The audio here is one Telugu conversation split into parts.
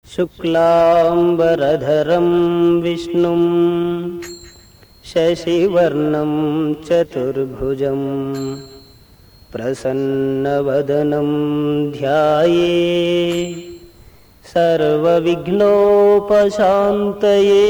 శుక్లాంబరధరం విష్ణుం శశివర్ణం చతుర్భుజం ప్రసన్నవదనం ధ్యాయేత్ సర్వవిఘ్నోపశాంతయే.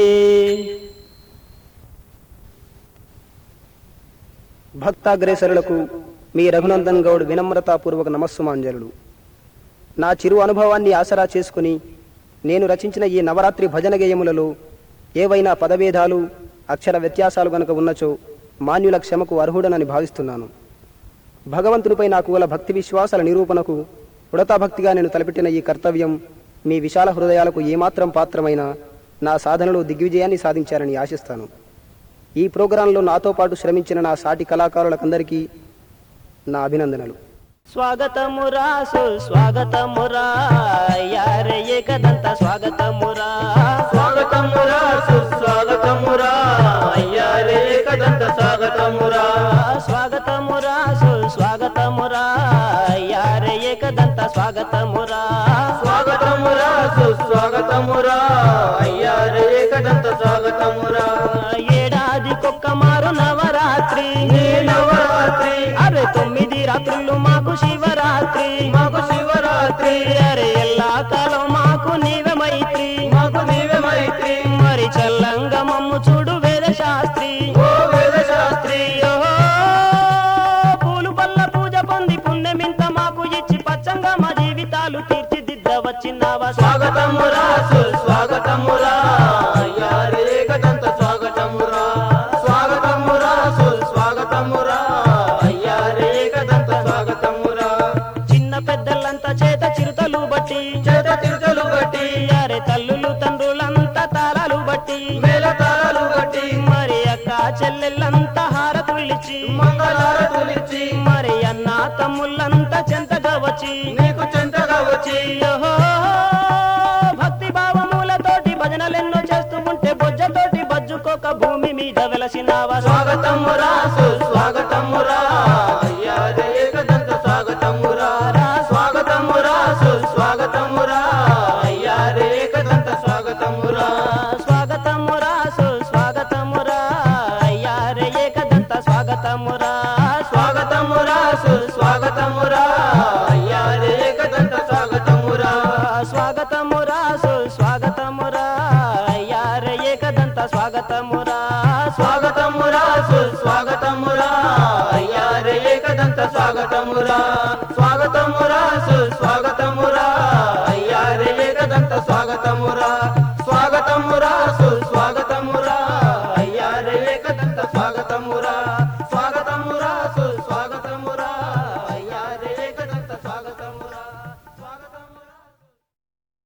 భక్తాగ్రేసరులకు మీ రఘునందన్ గౌడ్ వినమ్రతాపూర్వక నమస్సుమాంజలుడు. నా చిరు అనుభవాన్ని ఆసరా చేసుకుని నేను రచించిన ఈ నవరాత్రి భజన గేయములలో ఏవైనా పదభేదాలు అక్షర వ్యత్యాసాలు గనుక ఉన్నచో మాన్యుల క్షమకు అర్హుడనని భావిస్తున్నాను. భగవంతునిపై నాకు గల భక్తి విశ్వాసాల నిరూపణకు ఉడతాభక్తిగా నేను తలపెట్టిన ఈ కర్తవ్యం మీ విశాల హృదయాలకు ఏమాత్రం పాత్రమైన నా సాధనలో దిగ్విజయాన్ని సాధించారని ఆశిస్తాను. ఈ ప్రోగ్రాంలో నాతో పాటు శ్రమించిన నా సాటి కళాకారులకందరికీ నా అభినందనలు. స్వాగతమురా సుస్వాగతమురా యారే ఏకదంత స్వాగతమురా. స్వాగతమురా సుస్వాగతమురా యారే ఏకదంత స్వాగతమురా. స్వాగతమురా సుస్వాగతమురా యారే ఏకదంత స్వాగతమురా. స్వాగతమురా సుస్వాగతమురా యారే ఏకదంత స్వాగతమురా. ఏడాదికొక్క మారు నవరాత్రి నవరాత్రి అరే 9 రాత్రులు మాకు శివరాత్రి మాకు శివరాత్రి. అరే ఎల్లా కాలం మాకు నీవే మైత్రి మాకు నీవే మైత్రి. మరి చల్లంగా మమ్ము చూడు వేద శాస్త్రి. ఓ వేద శాస్త్రి ఓహో, పూలు పల్ల పూజ పొంది పుణ్యమింత మాకు ఇచ్చి పచ్చంగా మా జీవితాలు తీర్చిదిద్ద వచ్చినావా. స్వాగతమురా సుస్వాగతమురా యారే ఏకదంత స్వాగతమురా. స్వాగతమురా సుస్వాగతమురా యారే ఏకదంత స్వాగతమురా. చిన్న పెద్దలంతా చేత చిరుతలు బట్టి చేత తిరుతలు బట్టి అరే తల్లులు తండ్రులంతా తాళాలు బట్టి మేళతాళాలు బట్టి మరి అక్క చెల్లెళ్ళంతా హారతులిచ్చి మంగళారతులిచ్చి మరి అన్న తమ్ముళ్ళంతా చెంతగా వచ్చి నీకు చెంతగా వచ్చి ఓహో, భక్తి భావములతోటి భజనలెన్నో చేస్తూ ఉంటే బొజ్జతోటి బజ్జుకోక భూమి మీద వెలసినావా. స్వాగతమురా సుస్వాగతమురా యారే ఏకదంత స్వాగతమురా. స్వాగతమురా సుస్వాగతమురా యారే ఏకదంత స్వాగతమురా. స్వాగతమురా సుస్వాగతమురా యారే ఏకదంత స్వాగతమురా. స్వాగతమురా సుస్వాగతమురా యారే ఏకదంత స్వాగతమురా. స్వాగతమురా సుస్వాగతమురా యారే ఏకదంత స్వాగతమురా. స్వాగతమురా సుస్వాగతమురా యారే ఏకదంత స్వాగతమురా. స్వాగతమురా సుస్వాగతమురా యారే ఏకదంత స్వాగతమురా. స్వాగతమురా సుస్వాగతమురా యారే ఏకదంత స్వాగతమురా. స్వాగతమురా సుస్వాగతమురా యారే ఏకదంత స్వాగతమురా.